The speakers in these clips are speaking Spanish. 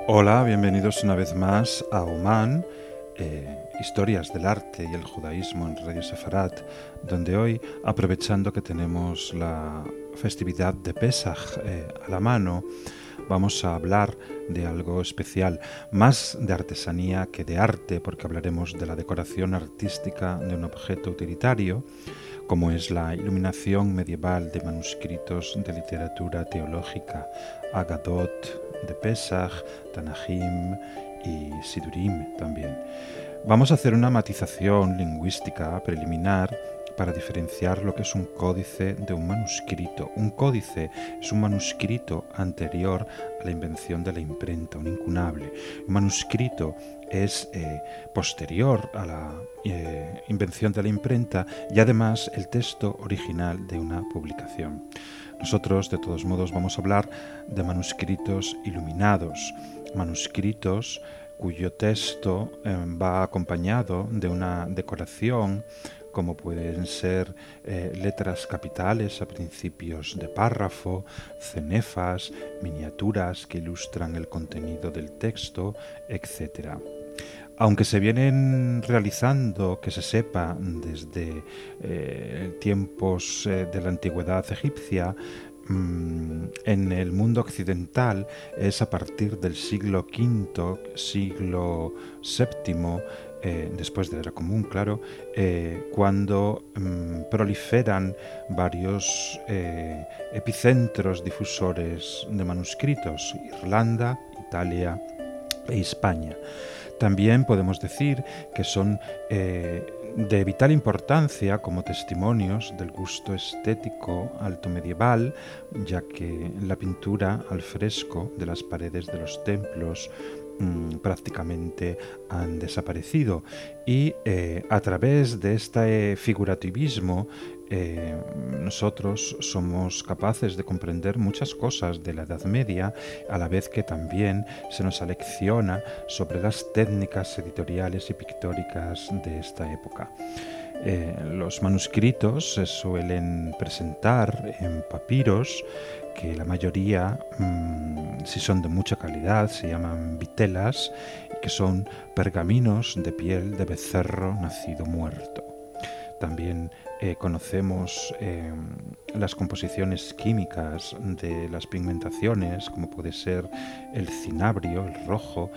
Hola, bienvenidos una vez más a Oman, historias del arte y el judaísmo en Radio Sefarat, donde hoy, aprovechando que tenemos la festividad de Pesaj a la mano, vamos a hablar de algo especial, más de artesanía que de arte, porque hablaremos de la decoración artística de un objeto utilitario, como es la iluminación medieval de manuscritos de literatura teológica, Agadot de Pesaj, Tanajim y Sidurim también. Vamos a hacer una matización lingüística preliminar para diferenciar lo que es un códice de un manuscrito. Un códice es un manuscrito anterior a la invención de la imprenta, un incunable. Un manuscrito es posterior a la invención de la imprenta y además el texto original de una publicación. Nosotros, de todos modos, vamos a hablar de manuscritos iluminados, manuscritos cuyo texto va acompañado de una decoración, como pueden ser letras capitales a principios de párrafo, cenefas, miniaturas que ilustran el contenido del texto, etc. Aunque se vienen realizando, que se sepa, desde tiempos de la antigüedad egipcia, en el mundo occidental es a partir del siglo V, siglo VII, después de la Era Común, claro, cuando proliferan varios epicentros difusores de manuscritos: Irlanda, Italia e España. También podemos decir que son de vital importancia como testimonios del gusto estético alto medieval, ya que la pintura al fresco de las paredes de los templos prácticamente han desaparecido, y a través de este figurativismo nosotros somos capaces de comprender muchas cosas de la Edad Media, a la vez que también se nos alecciona sobre las técnicas editoriales y pictóricas de esta época. Los manuscritos se suelen presentar en papiros, que la mayoría, si son de mucha calidad, se llaman vitelas, que son pergaminos de piel de becerro nacido muerto. También conocemos las composiciones químicas de las pigmentaciones, como puede ser el cinabrio, el rojo,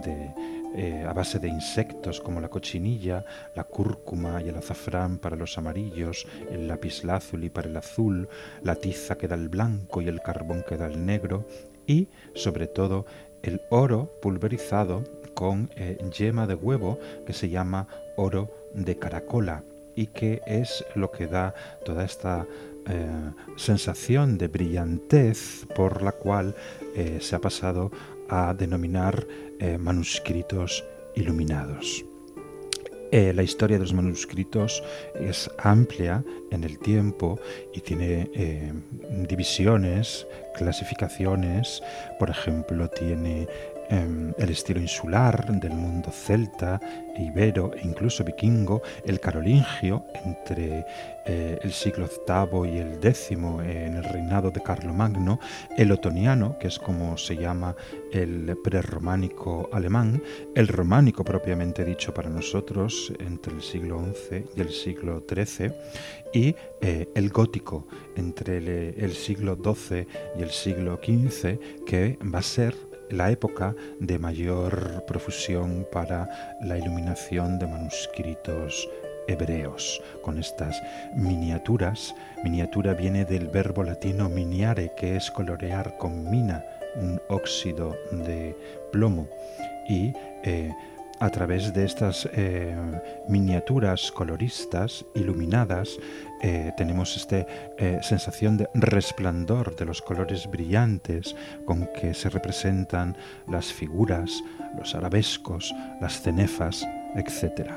a base de insectos como la cochinilla, la cúrcuma y el azafrán para los amarillos, el lapislázuli para el azul, la tiza que da el blanco y el carbón que da el negro, y sobre todo el oro pulverizado con yema de huevo, que se llama oro de caracola, y que es lo que da toda esta sensación de brillantez por la cual se ha pasado a denominar manuscritos iluminados. La historia de los manuscritos es amplia en el tiempo y tiene divisiones, clasificaciones. Por ejemplo, tiene el estilo insular del mundo celta, ibero e incluso vikingo, el carolingio entre el siglo VIII y el X en el reinado de Carlomagno, el otoniano, que es como se llama el prerrománico alemán, el románico propiamente dicho para nosotros entre el siglo XI y el siglo XIII, y el gótico entre el siglo XII y el siglo XV, que va a ser la época de mayor profusión para la iluminación de manuscritos hebreos, con estas miniaturas. Miniatura viene del verbo latino miniare, que es colorear con mina, un óxido de plomo, y a través de estas miniaturas coloristas iluminadas tenemos esta sensación de resplandor de los colores brillantes con que se representan las figuras, los arabescos, las cenefas, etc.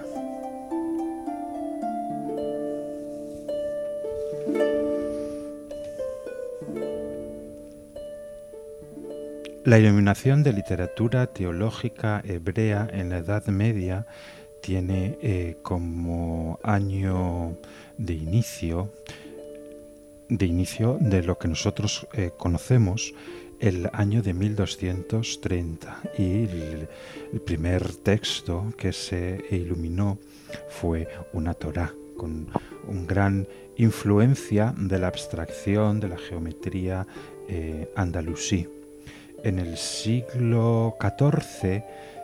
La iluminación de literatura teológica hebrea en la Edad Media tiene como año de inicio de lo que nosotros conocemos el año de 1230 y el primer texto que se iluminó fue una Torá con una gran influencia de la abstracción de la geometría andalusí. En el siglo XIV,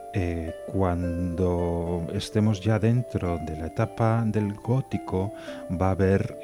cuando estemos ya dentro de la etapa del gótico, va a haber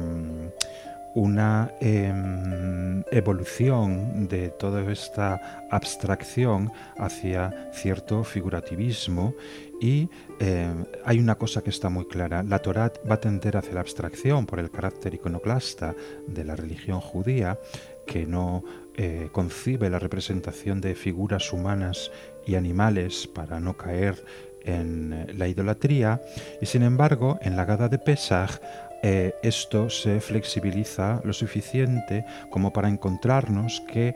una evolución de toda esta abstracción hacia cierto figurativismo y hay una cosa que está muy clara: la Torá va a tender hacia la abstracción por el carácter iconoclasta de la religión judía, que no concibe la representación de figuras humanas y animales para no caer en la idolatría, y sin embargo en la Gada de Pesaj esto se flexibiliza lo suficiente como para encontrarnos que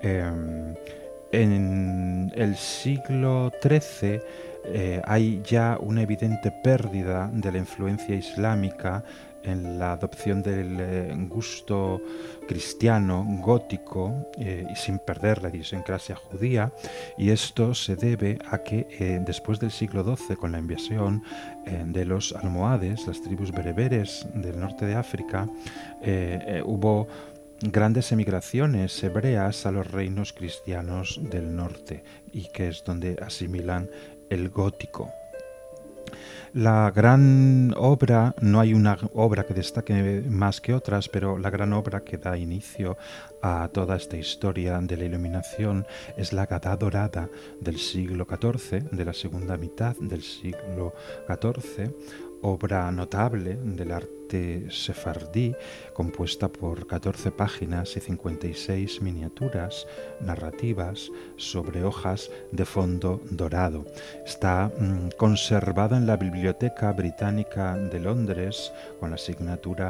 en el siglo XIII hay ya una evidente pérdida de la influencia islámica en la adopción del gusto cristiano, gótico, y sin perder la idiosincrasia judía, y esto se debe a que después del siglo XII, con la invasión de los almohades, las tribus bereberes del norte de África, hubo grandes emigraciones hebreas a los reinos cristianos del norte, y que es donde asimilan el gótico. La gran obra, no hay una obra que destaque más que otras, pero la gran obra que da inicio a toda esta historia de la iluminación es la Gadá dorada del siglo XIV, de la segunda mitad del siglo XIV, obra notable del arte sefardí, compuesta por 14 páginas y 56 miniaturas narrativas sobre hojas de fondo dorado. Está conservada en la Biblioteca Británica de Londres con la asignatura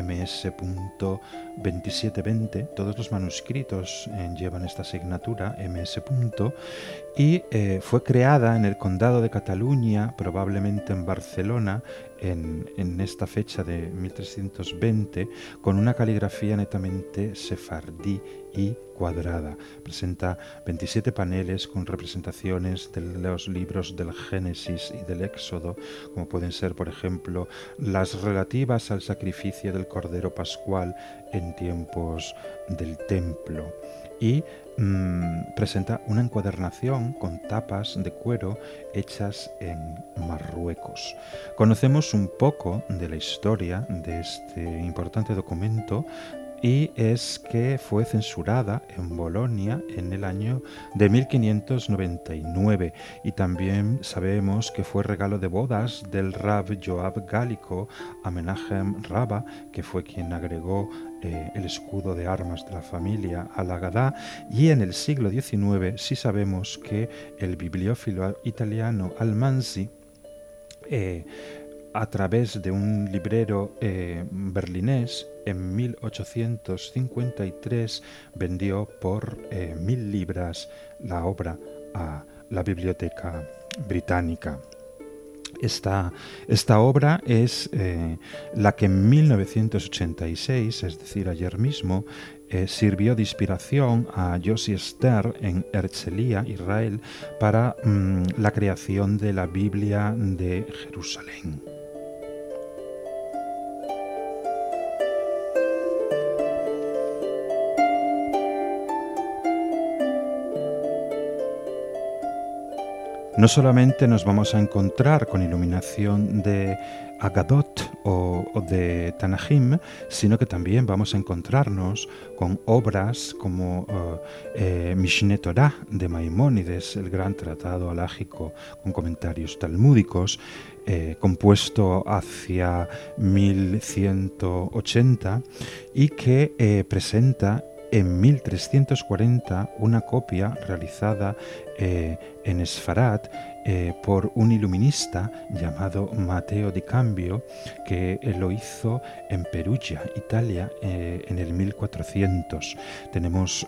MS.2720. Todos los manuscritos llevan esta asignatura MS. Y fue creada en el Condado de Cataluña, probablemente en Barcelona, en esta fecha de 1320, con una caligrafía netamente sefardí y cuadrada. Presenta 27 paneles con representaciones de los libros del Génesis y del Éxodo, como pueden ser, por ejemplo, las relativas al sacrificio del Cordero Pascual en tiempos del Templo. Y presenta una encuadernación con tapas de cuero hechas en Marruecos. Conocemos un poco de la historia de este importante documento, y es que fue censurada en Bolonia en el año de 1599, y también sabemos que fue regalo de bodas del Rab Joab Gálico a Menachem Raba, que fue quien agregó el escudo de armas de la familia a la Gadá. Y en el siglo XIX sí sabemos que el bibliófilo italiano Almanzi, a través de un librero berlinés, en 1853 vendió por 1.000 libras la obra a la Biblioteca Británica. Esta obra es la que en 1986, es decir, ayer mismo, sirvió de inspiración a Yossi Stern en Herzliya, Israel, para la creación de la Biblia de Jerusalén. No solamente nos vamos a encontrar con iluminación de Agadot o de Tanajim, sino que también vamos a encontrarnos con obras como Mishneh Torah de Maimónides, el gran tratado halágico con comentarios talmúdicos, compuesto hacia 1180, y que presenta en 1340 una copia realizada en Esfarat por un iluminista llamado Matteo di Cambio, que lo hizo en Perugia, Italia, en el 1400. Tenemos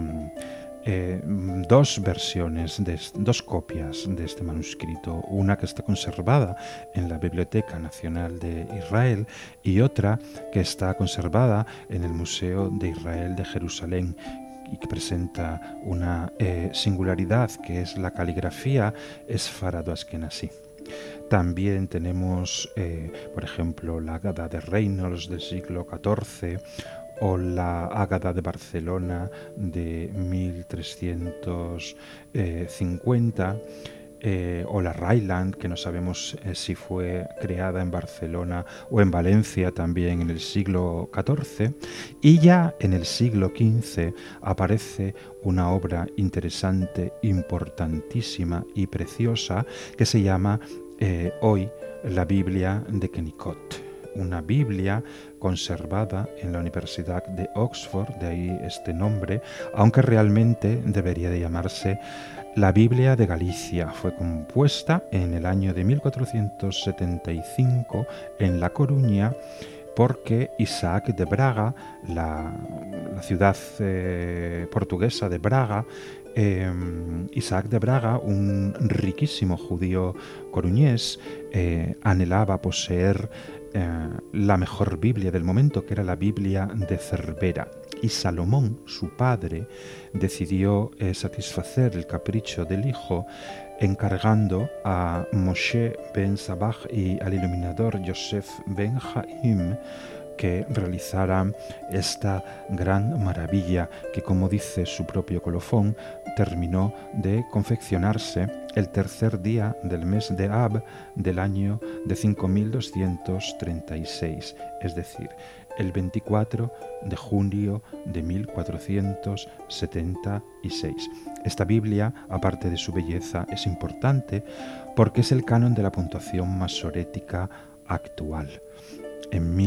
dos versiones, dos copias de este manuscrito, una que está conservada en la Biblioteca Nacional de Israel y otra que está conservada en el Museo de Israel de Jerusalén, y que presenta una singularidad, que es la caligrafía esfarado-askenazí. También tenemos, por ejemplo, la Ágada de Reynolds del siglo XIV o la Ágada de Barcelona de 1350, o la Ryland, que no sabemos si fue creada en Barcelona o en Valencia también en el siglo XIV. Y ya en el siglo XV aparece una obra interesante, importantísima y preciosa que se llama hoy la Biblia de Kennicott. Una Biblia conservada en la Universidad de Oxford, de ahí este nombre, aunque realmente debería de llamarse la Biblia de Galicia. Fue compuesta en el año de 1475 en La Coruña, porque Isaac de Braga, la ciudad portuguesa de Braga, Isaac de Braga, un riquísimo judío coruñés, anhelaba poseer la mejor Biblia del momento, que era la Biblia de Cervera. Y Salomón, su padre, decidió satisfacer el capricho del hijo encargando a Moshe ben Sabach y al iluminador Yosef ben Haim que realizaran esta gran maravilla que, como dice su propio colofón, terminó de confeccionarse el tercer día del mes de Ab del año de 5236, es decir, el 24 de junio de 1476. Esta Biblia, aparte de su belleza, es importante porque es el canon de la puntuación masorética actual. En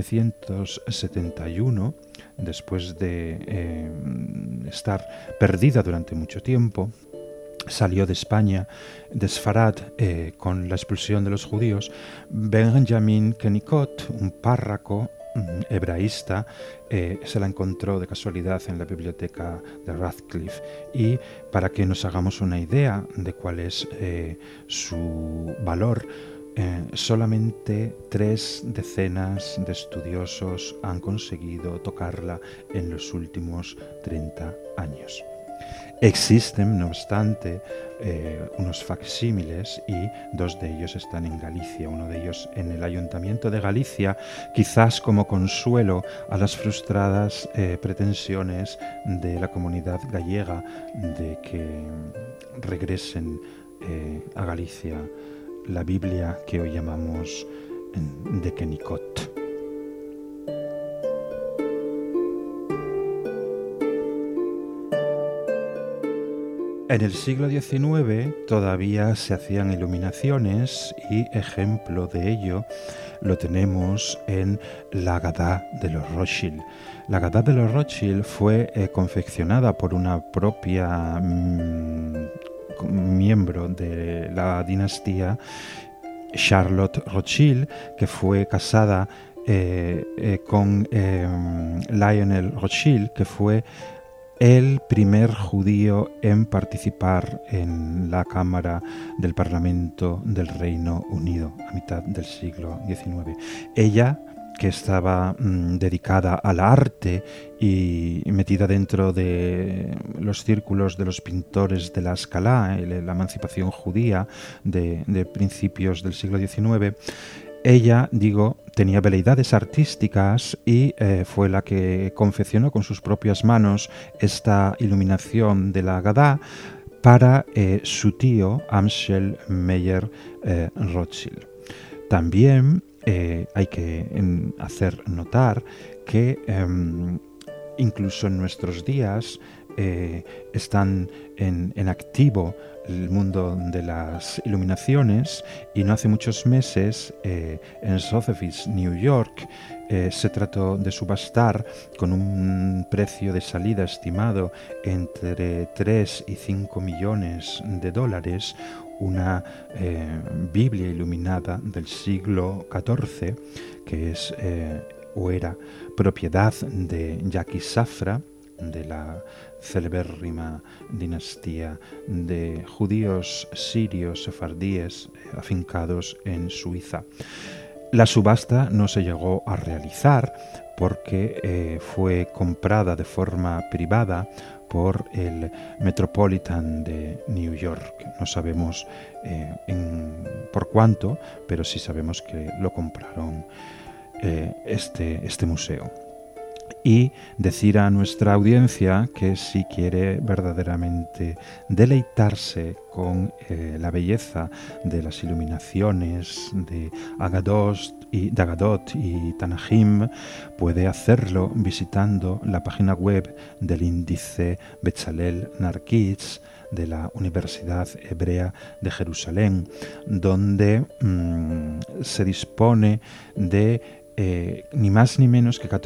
1771, después de estar perdida durante mucho tiempo, salió de España, de Sfarad, con la expulsión de los judíos, Benjamin Kennicott, un párroco hebraísta, se la encontró de casualidad en la biblioteca de Radcliffe, y para que nos hagamos una idea de cuál es su valor, solamente 3 decenas de estudiosos han conseguido tocarla en los últimos 30 años. Existen, no obstante, unos facsímiles, y 2 de ellos están en Galicia, uno de ellos en el Ayuntamiento de Galicia, quizás como consuelo a las frustradas pretensiones de la comunidad gallega de que regresen a Galicia la Biblia que hoy llamamos de Kennicott. En el siglo XIX todavía se hacían iluminaciones, y ejemplo de ello lo tenemos en la Agadá de los Rothschild. La Agadá de los Rothschild fue confeccionada por una propia miembro de la dinastía, Charlotte Rothschild, que fue casada con Lionel Rothschild, que fue el primer judío en participar en la Cámara del Parlamento del Reino Unido a mitad del siglo XIX. Ella, que estaba dedicada al arte y metida dentro de los círculos de los pintores de la Escalá, la emancipación judía de principios del siglo XIX, ella, tenía veleidades artísticas, y fue la que confeccionó con sus propias manos esta iluminación de la Agadá para su tío Amschel Meyer Rothschild. También hay que hacer notar que incluso en nuestros días están en activo el mundo de las iluminaciones, y no hace muchos meses en Sotheby's, New York, se trató de subastar con un precio de salida estimado entre 3 y 5 millones de dólares una Biblia iluminada del siglo XIV, que es o era propiedad de Jackie Safra, de la celebérrima dinastía de judíos sirios sefardíes afincados en Suiza. La subasta no se llegó a realizar porque fue comprada de forma privada por el Metropolitan de New York. No sabemos por cuánto, pero sí sabemos que lo compraron este museo. Y decir a nuestra audiencia que si quiere verdaderamente deleitarse con la belleza de las iluminaciones de Dagadot y Tanahim, puede hacerlo visitando la página web del índice Bezalel Narkitz de la Universidad Hebrea de Jerusalén, donde se dispone de ni más ni menos que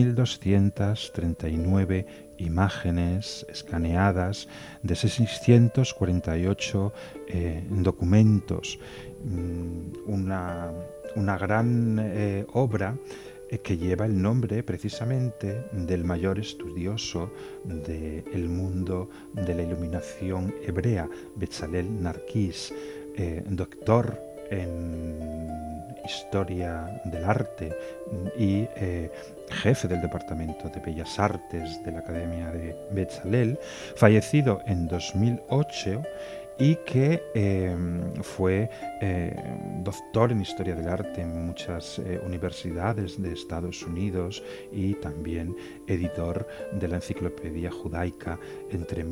14.239 imágenes escaneadas de 648 documentos. Una gran obra que lleva el nombre precisamente del mayor estudioso del mundo de la iluminación hebrea, Bezalel Narkis, doctor en Historia del Arte y jefe del Departamento de Bellas Artes de la Academia de Bezalel, fallecido en 2008 y que fue doctor en Historia del Arte en muchas universidades de Estados Unidos y también editor de la Enciclopedia Judaica entre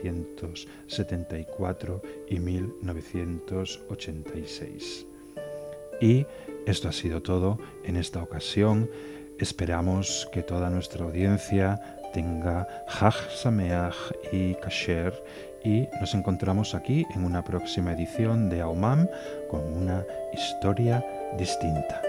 1974 y 1986. Y esto ha sido todo en esta ocasión. Esperamos que toda nuestra audiencia tenga Hag Sameach y Kasher, y nos encontramos aquí en una próxima edición de AOMAM con una historia distinta.